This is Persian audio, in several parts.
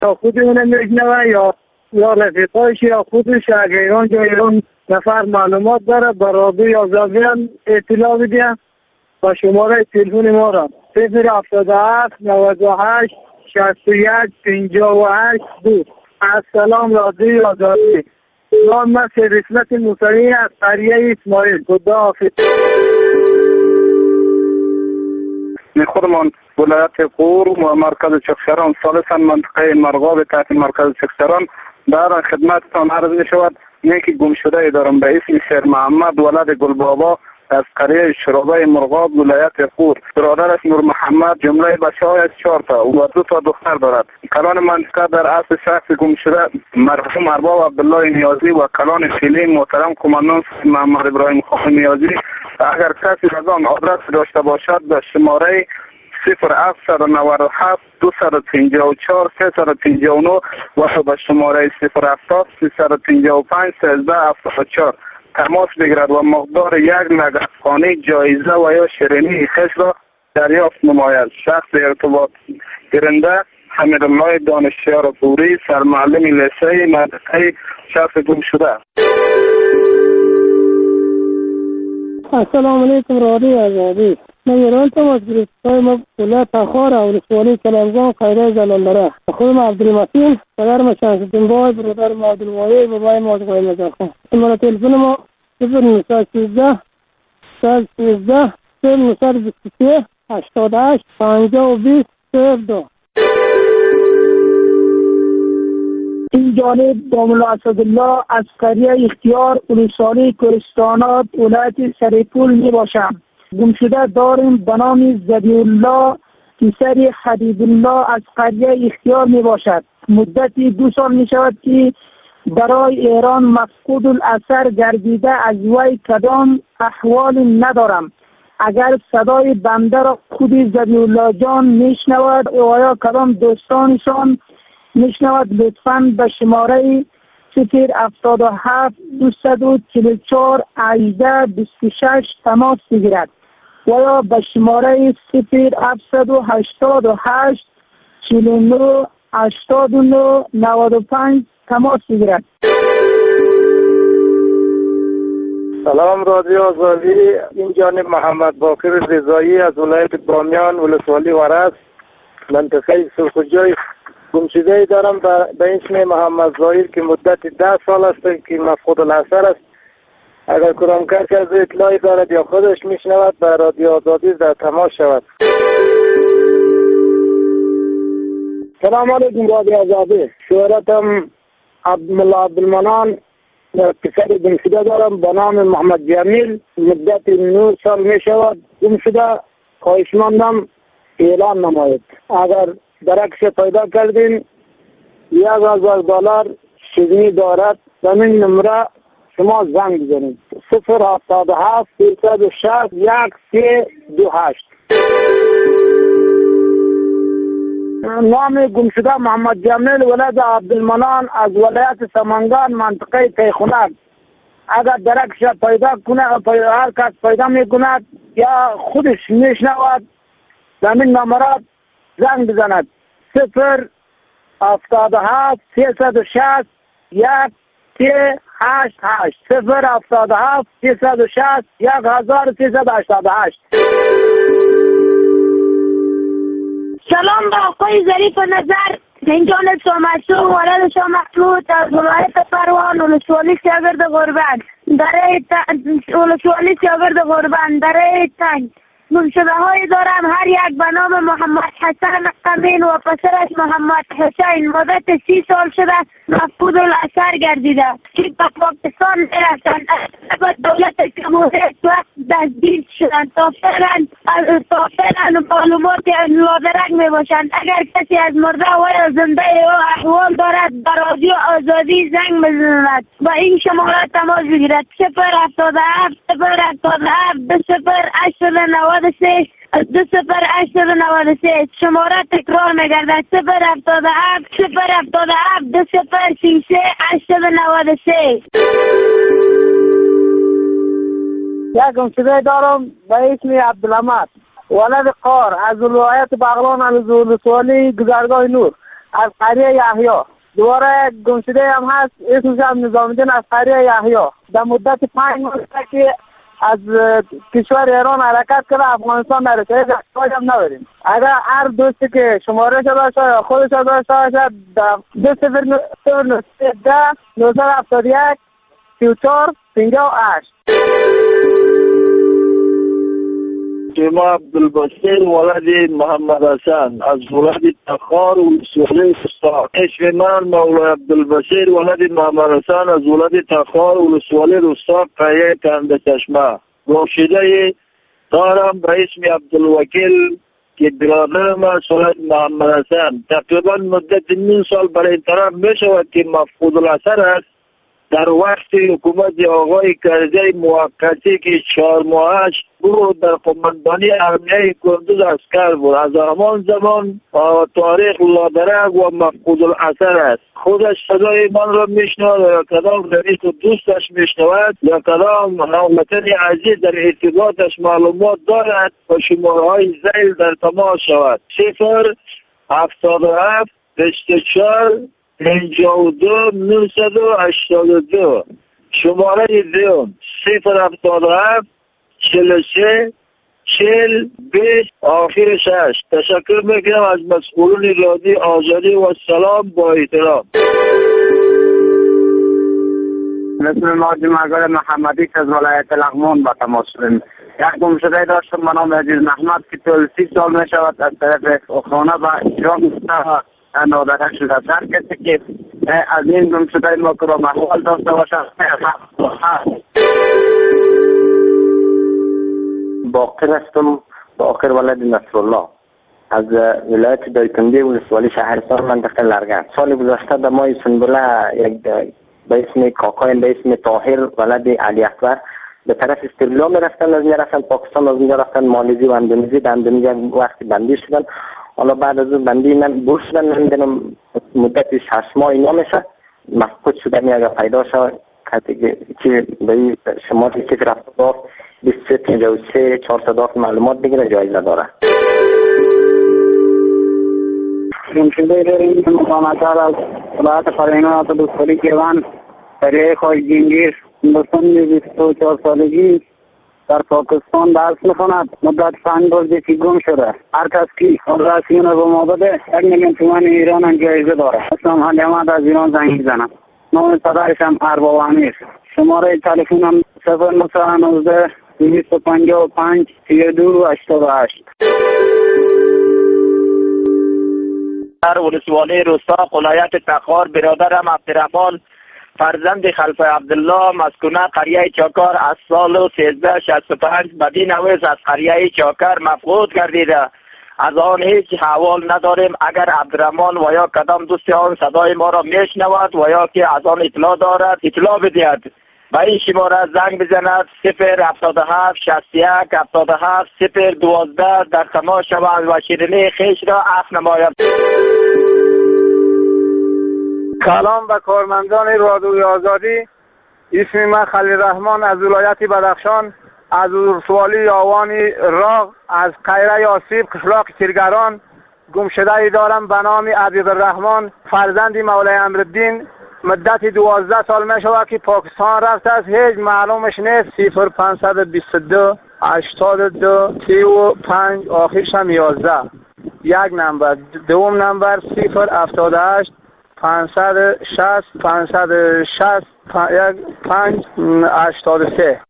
تا خود اون میشنوه یا رفیقایش یا خودش اگه ایران جای ایران نفر معلومات داره برادر یا زبیان اطلاع بده با شماره تلفن ما را 077 98 61 58 2. السلام رادیو آزادی. نام من رسمت موسوی از قریه اسماعیل. خداحافظ. خودمان ولایت غور و مرکز چکسران ثالثا منطقه مرغاب تحت مرکز چکسران در خدمتتان عرض می شود. نیکی گم شده دارم به اسم شیر محمد ولد گلبابا از قریه شرابه مرغاب ولایت غور. برادرش نور محمد جمله بچه‌هایش 4 تا و 2 تا دختر دارد. کلان منطقه در اصل شخص گم شده مرحوم ارباب عبدالله نیازی و کلان فیلی محترم کماندان محمد ابراهیم خان نیازی. اگر کسی از آن آدرس داشته باشد به شماره 0797 254 359 و به شماره 070 355 1374 تماس بگیرد و مقدار 1 لگ افغانی جایزه و یا شیرینی خش را دریافت نماید. شخص ارتباط گیرنده حمیدالله دانشیار پوری سرمعلم لیسه منطقه شخص گم شده. السلام علیکم رادیو آزادی. من ایران تماس گرفتم. ما ولایت تخار و ولسوالی کلمگان قریه زلندره. خودم عبدالمتین پدرم شمس‌الدین بای برادرم عبدالوایی بابای ما قایم نجاخان. شماره تلفن ما 0913 113 0923 88 50 20 این جانب داملا اسدالله از قریه اختیار ولسوالی کردستانات ولایت سریپول می باشم. گم شده داریم به نام زبیالله پسر حبیب الله از قریه اختیار می باشد. مدتی 2 سال می شود که برای ایران مفقود الاثر گردیده. از وی کدام احوال ندارم. اگر صدای بنده را خود زبیالله جان می شنود و یا کدام دوستانشان میشنود لطفاً به شماره 077 244 18 26 تماس بگیرد و یا به شماره 0788 49 89 95 تماس بگیرد. سلام رادیو آزادی. این جانب محمد باقر رضایی از ولایت بامیان ولسوالی ورس منطقه سرخجای گمشده دارم به اسم محمد ظاهر که مدت 10 سال است که مفقود الاثر است. اگر کدام کسی از اطلاعی دارد یا خودش میشنود به رادیو آزادی در تماس شود. سلام علیکم رادیو آزادی. شهرتم عبدالله عبدالمنان پسر گمشده دارم به نام محمد جمیل. مدت 9 سال می شود گمشده. خواهشمندم اعلان نماید. اگر درکش پیدا کردین $1000 شیرینی دارد. به من نمره شما زنگ بزنید 077 360 1328. نام گمشده محمد جمیل ولد عبدالمنان از ولایت سمنگان منطقه تیخونک. اگر درکش پیدا کنه هر کس پیدا میکند یا خودش میشنود به من نمره زنگ بزند 077 360 1388 077 360 1388. سلام به آقای ظریف نظر. این جانب شامسو ولد شاه محمود از ولایت پروان ولسوالی شاگرد غربت ولسوالی شاگرد غربت در تنگ. گمشده هایی دارم. هر یک به نام محمد حسن قمین و پسرش محمد حسین مدت 30 سال شده مفقود الاثر گردیده که به پاکستان میرفتند. از دولت جمهوری وقت دزدید شدند تا فعلا معلومات لادرک میباشند. اگر کسی از مرده و یا زنده او احوال دارد به رادیو آزادی زنگ بزند و این شماره تماس بگیرد 077 077 208093 شماره تکرار میگردد 077 2033 8093. یک گمشده دارم به اسم عبدالحمد ولد قار از ولایت بغلان از ولسوالی گذرگاه نور. از قریه یحیی. دوباره گمشده هم هست اسمش هم نظام‌الدین از قریه یحیی. در مدت 5 ماه که از کشور ایران حرکت کرده افغانستان نرسه، هیچ احتیاج هم نداریم. اگر هر دوستی که شمارش داشته یا خودش داشته باشد 2010 34 58. شما عبدالبصیر ولد محمد حسن از ولد تخار و سوله استاد. اسم من مولا عبدالبصیر ولد محمد حسن از ولد تخار و سوله استاد قریه کنده چشمه. گمشده دارم به اسم عبدالوکیل که برادر من ولد محمد حسن. تقریبا مدت 9 سال برای این طرف می شود که مفقود الاثر است. در وقت حکومت آقای کرزی موقتی که 4 ماهش بود در قماندانی ارمیه کندوز عسکر بود. از همان زمان تاریخ لادرک و مفقود الاثر است. خودش صدای من را میشنود یا کدام رئیس و دوستش میشنود یا کدام هموطن عزیز در ارتباطش معلومات دارد و شماره های زیل در تماس شود. 077 24 52 982. شماره دیون 077 43 40 20 آخر 6. تشکر میکنم از مسئولون رادیو آزادی و سلام با احترام. مثل ما جمعگار محمدی که از ولایت لغمان با تماس شدیم. یک گمشده داشتم به نام عزیز محمد که 30 سال می شود از طرف خانه و ایران نادرک شده. هر کسی که از این گمشده ما که را محوال داشته باشد باقر هستم، باقر ولد نصرالله از ولایت دایکنده ولسوالی شهرستان منطقه لرگن. سال گذشته در ماه سنبله یک به اسم کاکایم به اسم طاهر ولد علی اکبر به طرف استرالیا میرفتن، از اینجا رفتن پاکستان، از اینجا رفتن مالزی و اندونزی. در اندونزی وقتی بندی شدن، حالا بعد از اون بندی بور شدن، نمیدونم مدت 6 ماه اینا میشه مفقود شدن. اگر پیدا شد که به شماره 072 23 407 معلومات بگیره جایزه داره. گمشده داریم مقامتر از ولایت فرینات و دوستولی کیوان قریه خواهی جنگیر. هندوستان 24 سالگی در پاکستان درس میخواند. مدت 5 روزی که گم شده. هر کس که رسیون رو ما بده 1 میلیون تومان ایران جایزه داره. اسلام حالی احمد از ایران زنگ میزنم. نام صدایش هم ارباب امیر. شماره تلفنم 0919 255 32 88. در ولسوالی روستا ولایت تخار برادرم عبدالرحمن فرزند خلفه عبدالله مسکونه قریه چاکار از سال 1365 بدین نویز از قریه چاکر مفقود گردیده. از آن هیچ حوال نداریم. اگر عبدالرحمن و یا کدام دوست آن صدای ما را میشنود و یا که از آن اطلاع دارد اطلاع بدهد. به این شماره زنگ بزند 077 61 77 012 در تماس شوند و شیرینی خیش را عفو نماید. سلام به کارمندان رادیوی آزادی. اسم من خلیل رحمان از ولایت بدخشان، از ولسوالی آوانی راغ، از قیره آسیب قشلاق کرگران. گمشده دارم به نام عبدالرحمن فرزند مولای امرالدین. مدت 12 سال می شود که پاکستان رفته است. هیچ معلومش نیست. 0522 82 35 آخرش هم 11. یک نمبر. دوم نمبر 078 560 560 583.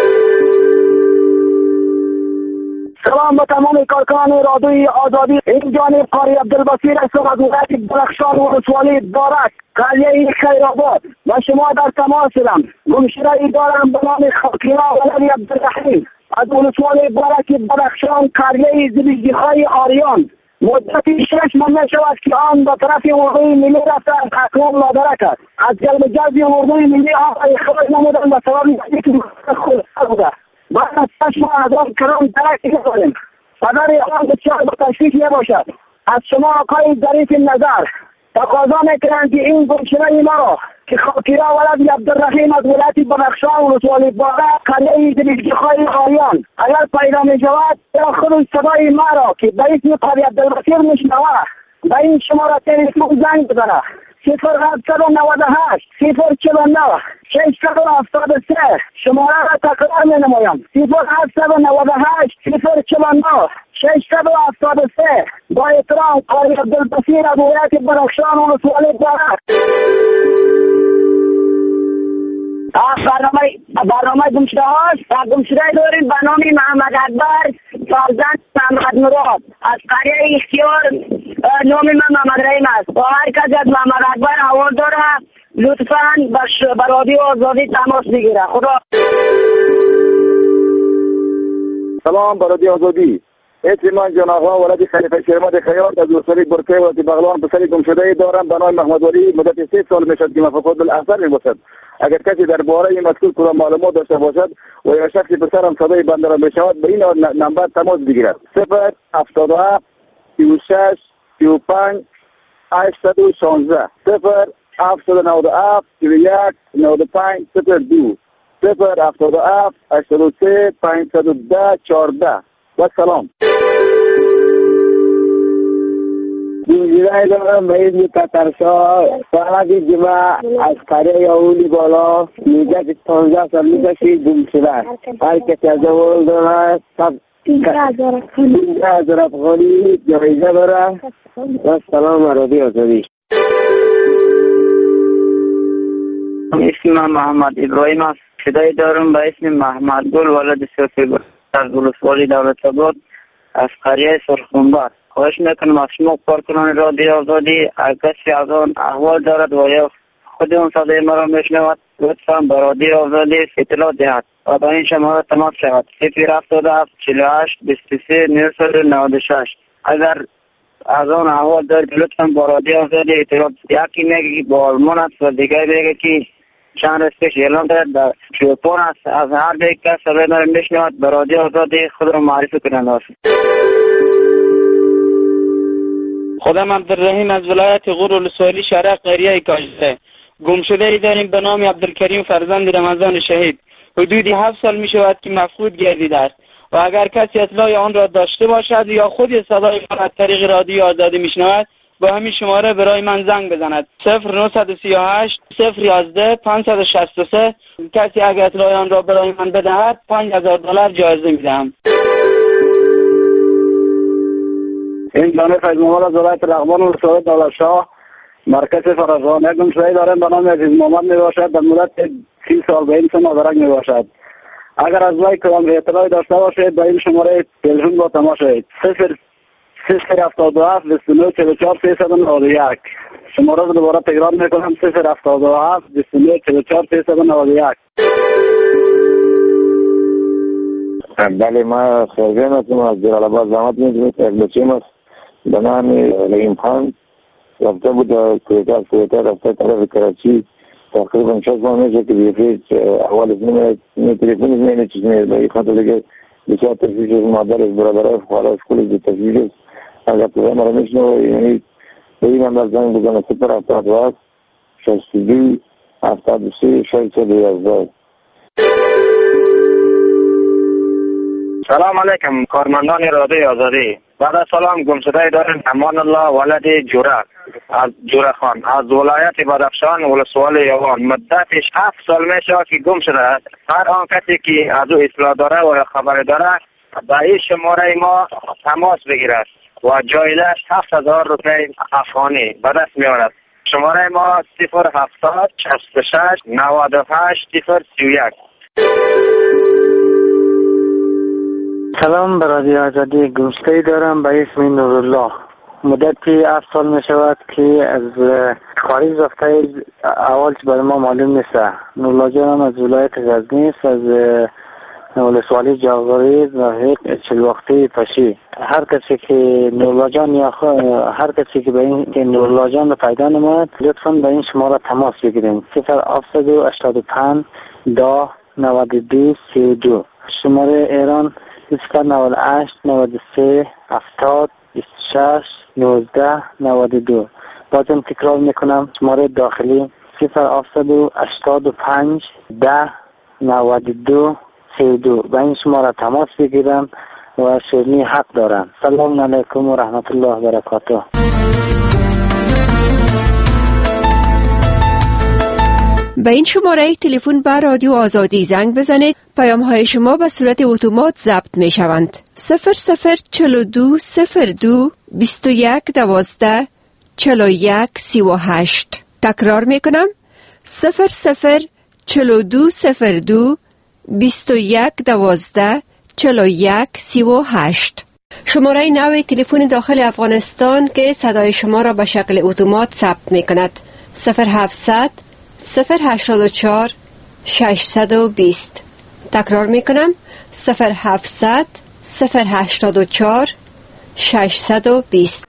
سلام به تمام کارکنان رادیوی آزادی. این جانب قاری عبدالبصیر هستم از ولایت بدخشان و ولسوالی بارک قریه خیرآباد و شما در تماس هستم. گمشده دارم به نام خاکینا ولد عبدالرحیم از ولسوالی بارک بدخشان قریه زلیجیهای آریان. مدت 6 ماه می شود که آن به طرف اردوی ملی رفته از اقوام لادرک است. از جلب جذب اردوی ملی آن اخراج نمودن به سبب اینکه خلصه بوده. بعد از 6 ماه از آن کرام درک نداریم. پدر آن بسیار به تشویش می باشد. از شما آقای ظریف نظر تقاضا میکنند که این گمشده ما را که خاکیرا ولد عبدالرحیم از ولایت بدخشان و ولسوالی باره قریه زلیجیهای آریان اگر پیدا می شود یا خود صدای ما را که به اسم قاری عبدالبصیر میشنوه به این شماره تلفن زنگ بزنه 0798 049 673. شماره را تکرار می نمایم 0798 049 673. با احترام قاری عبدالبصیر از ولایت بدخشان ولسوالی بارک. برنامه گمشده هاست. گمشده داریم به نام محمد اکبر فرزند محمد مراد از قریه اختیار. نام من محمد رحیم است و هر کسی از محمد اکبر حوال داره لطفاً به رادیو آزادی تماس بگیره. خدا. سلام به رادیو آزادی. من جان آقا ولد خلیفه شیرماد خیاط از ولسوالی برکه و بغلان پسری گمشده دارم به نام محمد ولی. مدت 3 سال میشد که مفقود الاثر میباشد. اگر کسی درباره این مذکور کدام معلومات داشته باشد و یا شخصی پسرم صدای بنده را بشنود به این نمبر تماس بگیرد 077 36 35 816 0797 21 95 02 077 83 510 14. و سلام. اینجوری دارم به این تترشا فقط جمع از قریه اولی بالا میگه که 15 سال میگه گم شده. هر کسی از اول داره سب 15,000 افغانی جایزه داره. و سلام رادیو آزادی. اسم من محمد ابراهیم است. صدای دارم به اسم محمد گل ولد صوفی از ولسوالی دولت‌آباد از قریه سرخونبر. خواهش میکنم از شما کارکنان رادیو آزادی اگر کسی از آن احوال دارد و یا خود اون صدای مرا میشنود لطفاً به رادیو آزادی اطلاع دهد و به این شماره تماس شود 077 48 23 996. اگر از آن احوال دارد لطفاً با رادیو آزادی اطلاع دهد. یکی میگه که با آلمان است و دیگر میگه که چند روز پیش اعلام کرد در ژاپن است. از هر یک کس صدای مرا میشنود به رادیو آزادی خود را معرفی کنند. خودم عبدالرحیم از ولایت غور ولسوالی شرق قریه کاجده. گمشده ای داریم به نام عبدالکریم فرزند رمضان شهید. حدودی 7 سال می شود که مفقود گردیده است و اگر کسی اطلاع آن را داشته باشد یا خود صدای من از طریق رادیو آزادی می شنود با همین شماره برای من زنگ بزند 0938 011 563. کسی اگر اطلاع آن را برای من بدهد $5,000 جایزه می دهم. این جانب فیض محمد از ولایت رغبان و ولسوالی دولتشاه مرکز فرزانه گمشده دارم به نام عزیز محمد می باشد. در مدت 30 سال به این سن مدرک می باشد. اگر از وی کدام اطلاعی داشته باشید به این شماره تلفن با تماس شوید 077 29 44 391. شماره رو دوباره تکرار میکنم 077 29 44 391. بله ما خیرگان هستم از جلال آباد زحمت میکنم. یک بچیم است به نام رحیم خان رفته بود کویتا رفته طرف کراچی. تقریبا 6 ماه میشه که بیفید اول اسمی تلیفونش نینه چیز نیست به این خاطر دیگه بسیار تفریش از مادرش برادرهای فقرای اسکولش به تفریش است. اگر پروگرام را میشنو یعنی به این هم در زنگ بزنه 077 62 73 611. سلام علیکم کارمندان رادیو آزادی. بعد از سلام گمشده داریم امان الله ولد جوره از جوره خان از ولایت بدخشان ولسوالی یوان. مدتش 7 سال میشه که گم شده است. هر آن کسی که از او اطلاع داره و خبر داره به این شماره ما تماس بگیرد و جایزش 7,000 روپیه افغانی به دست میارد. شماره ما 070 66 98 031. سلام به رادیو آزادی. گمشته‌ای دارم به اسم نورالله. مدتی 7 سال می شود که از خارج رفته. اول برای ما معلوم نیست. نورالله جانم از ولایت غزنی است از ولسوالی جاغوری و چل وقتی پشی. هر کسی که نورالله جان یا هر کسی که به این نورالله جان رو پیدا نماید لطفاً به این شماره تماس بگیریم 085 10 92 32. شماره ایران 098 93 70 26 19 92. بازم تکرار میکنم شماره داخلی 085 10 92 32. به این شماره تماس بگیرم و شیرینی حق دارم. سلام علیکم و رحمت الله و برکاته. به این شماره تلفن به رادیو آزادی زنگ بزنید. پیام های شما به صورت اتومات ضبط می شوند. 0042 02 21 12 41 38. تکرار می کنم. 0042 02 21 12 41 38. شماره نوی تلفن داخل افغانستان که صدای شما را به شکل اتومات ثبت می کند. 0700 084 620. تکرار می کنم. 0700 084 620.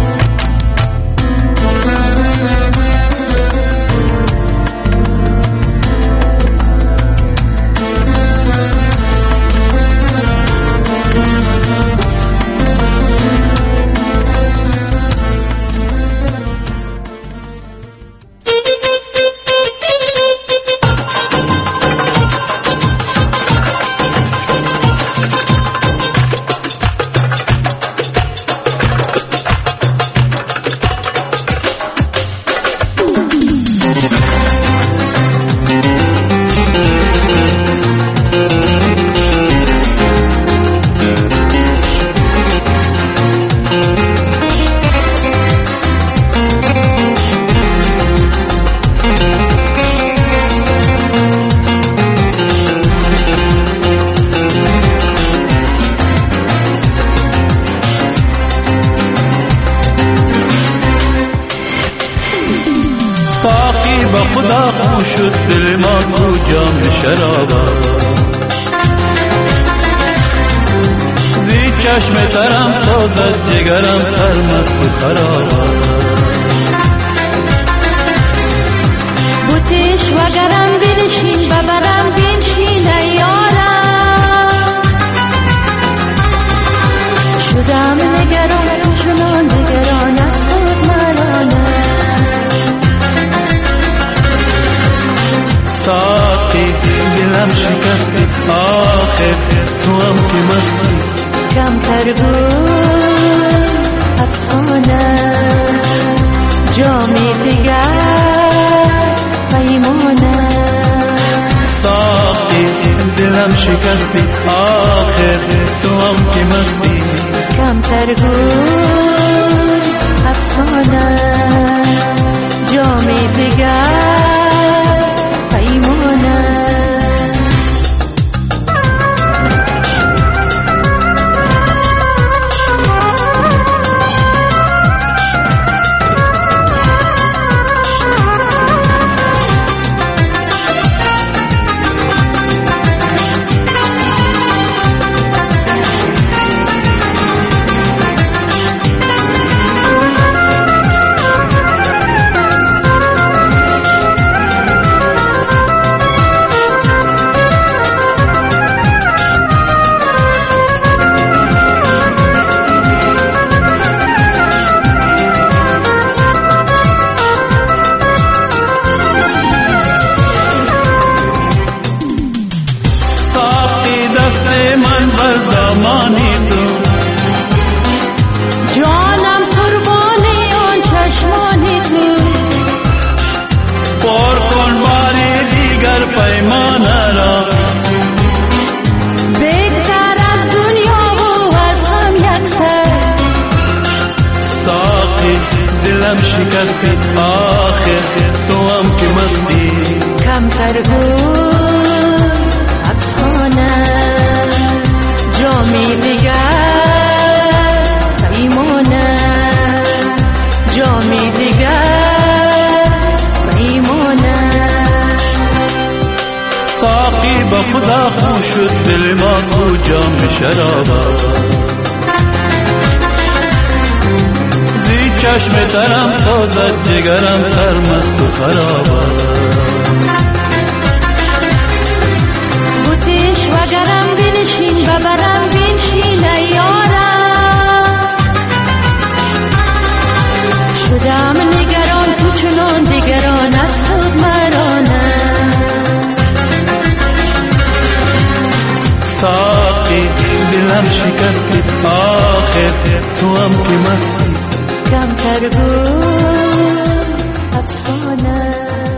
خدا خو شد دل ما کو جام شرابا زی چشم ترم سازد جگرم سرمست و خرابا بوتش و گرم بنشین ببرم بنشین ایارم شدم نگران چنان نگران از خود مرانم ساقی دلم شکستی آخر تو هم که مستی کمتر بود افسانه جامی دیگر پیمانه ساقی دلم شکستی آخر تو هم که مستی کمتر بود افسانه جامی دیگر شکستی آخر تو هم که مستی کمتر بود افسانه جامی دیگر پیمانه جامی دیگر پیمانه ساقی با خدا خو شد دل ما کو جام شرابا چشم ترم سازد جگرم سرمست و خرابا بوتش و گرم بنشین ببرم بنشین ایارم شدم نگران تو چنان دیگران از خود مرانم ساقی دلم شکستی آخر تو هم که مستی کمتر بود افسانه